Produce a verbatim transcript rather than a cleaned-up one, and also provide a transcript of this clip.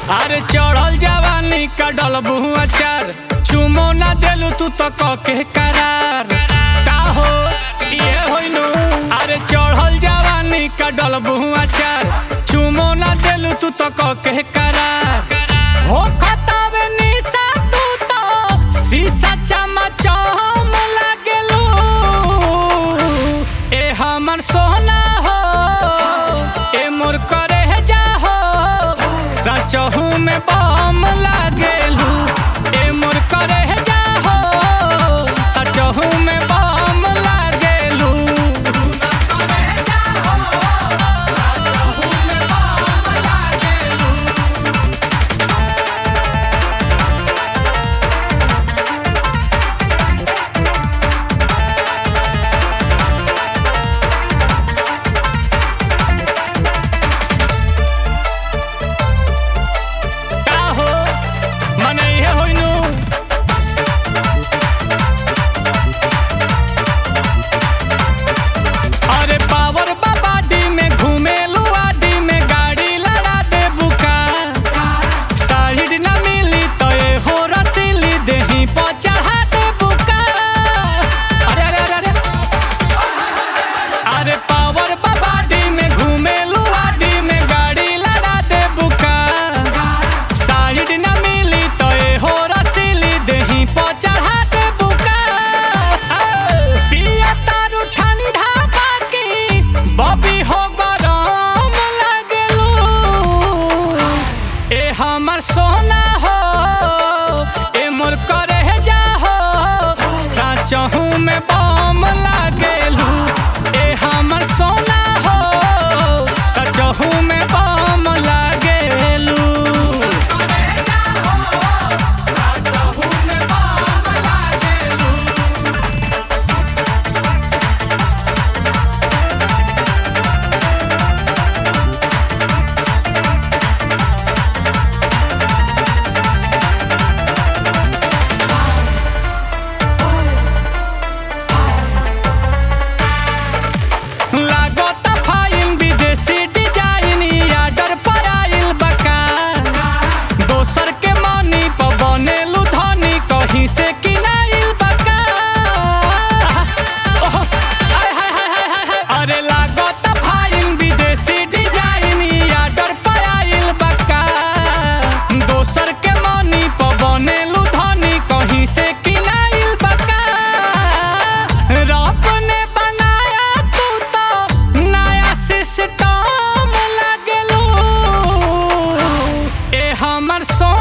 अरे चढ़ल जवानी का डलबू अचार चुमो ना देलू तू तो कके करार का हो ये होइनु। अरे चढ़ल जवानी का डलबू अचार चुमो ना देलू तू तो कके करार हो खतावे निशा तू तो शीशा चमचम लागेलू ए हमर सोना हो ए मोर करे जा हो सचहू में बम लागेलू ए मोर करे जा हो सचहू में बम लागेलू हमर सोना हो ए मोर करे जा हो सचहू में बम लागेलू ए हमर सोना हो सचहू में बम लागेलू। से किनाइल बका अरे लागत फाइन विदेशी डिजाइन आर्डर पर आइल बका दोसर के मनी पर बनेलू धनी कहीं से किनाइल बका रब ने बनाया तू तो नया सिस्टम लागेलू ए हमर सो